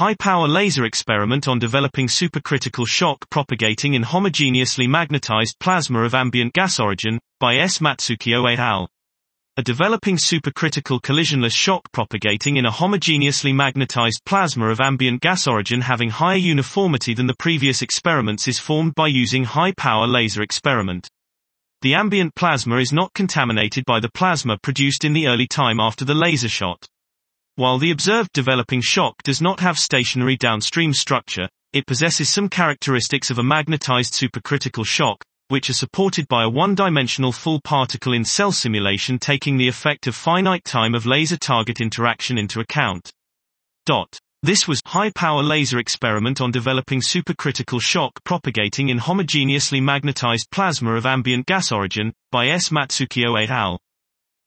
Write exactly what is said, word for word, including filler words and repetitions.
High-power laser experiment on developing supercritical shock propagating in homogeneously magnetized plasma of ambient gas origin, by S. Matsukio et al. A developing supercritical collisionless shock propagating in a homogeneously magnetized plasma of ambient gas origin having higher uniformity than the previous experiments is formed by using high-power laser experiment. The ambient plasma is not contaminated by the plasma produced in the early time after the laser shot. While the observed developing shock does not have stationary downstream structure, it possesses some characteristics of a magnetized supercritical shock, which are supported by a one-dimensional full particle in cell simulation taking the effect of finite time of laser-target interaction into account. Dot. This was high-power laser experiment on developing supercritical shock propagating in homogeneously magnetized plasma of ambient gas origin, by S. Matsukio et al.